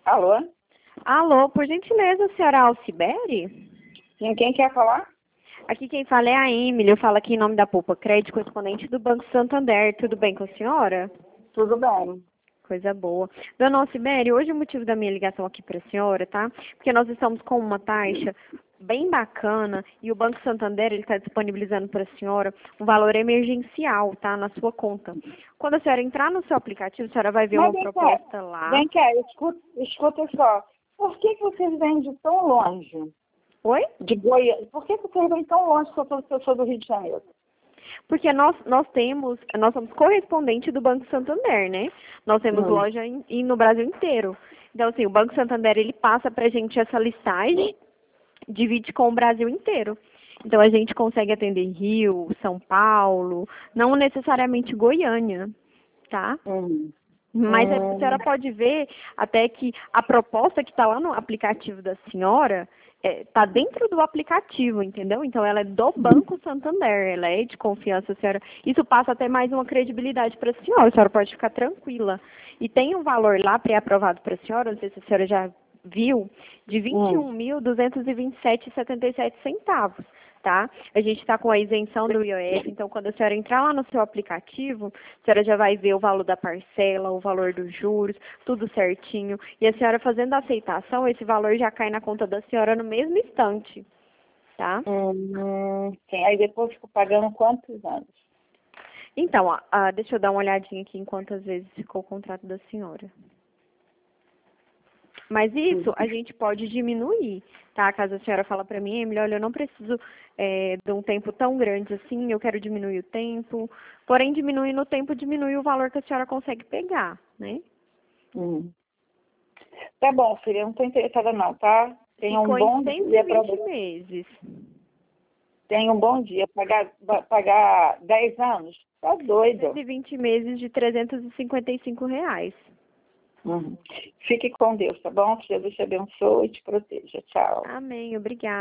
Alô? Alô, por gentileza, senhora Alcibere? Sim, quem quer falar? Aqui quem fala é a Emily, eu falo aqui em nome da Poupa Crédito, correspondente do Banco Santander. Tudo bem com a senhora? Tudo bem. Coisa boa. Dona Alcibere, hoje o motivo da minha ligação aqui para a senhora, tá? Porque nós estamos com uma taxa bem bacana e o Banco Santander ele está disponibilizando para a senhora um valor emergencial, tá? Na sua conta. Quando a senhora entrar no seu aplicativo, a senhora vai ver Mas uma proposta lá. vem cá, escuta só. Por que vocês vêm de tão longe? Oi? De Goiânia. Por que vocês vêm tão longe se eu sou do Rio de Janeiro? Porque nós somos correspondente do Banco Santander, né? Nós temos loja no Brasil inteiro. Então, assim, o Banco Santander, ele passa pra gente essa listagem, divide com o Brasil inteiro. Então, a gente consegue atender Rio, São Paulo, não necessariamente Goiânia, tá? Mas a senhora pode ver até que a proposta que está lá no aplicativo da senhora está dentro do aplicativo, entendeu? Então ela é do Banco Santander, ela é de confiança, senhora. Isso passa até mais uma credibilidade para a senhora pode ficar tranquila. E tem um valor lá pré-aprovado para a senhora, não sei se a senhora já viu, de R$ 21.227,77 tá? A gente está com a isenção do IOF, então quando a senhora entrar lá no seu aplicativo, a senhora já vai ver o valor da parcela, o valor dos juros, tudo certinho. E a senhora fazendo a aceitação, esse valor já cai na conta da senhora no mesmo instante, tá? Sim, aí depois fico pagando quantos anos? Então, deixa eu dar uma olhadinha aqui em quantas vezes ficou o contrato da senhora. Mas isso a gente pode diminuir, tá? Caso a senhora fala para mim, Emily, olha, eu não preciso de um tempo tão grande assim, eu quero diminuir o tempo. Porém, diminuindo o tempo, diminui o valor que a senhora consegue pegar, né? Tá bom, filha, eu não tô interessada não, tá? Tenha um Ficou em bom dia para 120 você. meses. Tenha um bom dia. Pagar 10 anos? Tá doido. 120 meses de R$ 355. Fique com Deus, tá bom? Que Jesus te abençoe e te proteja. Tchau. Amém, obrigada.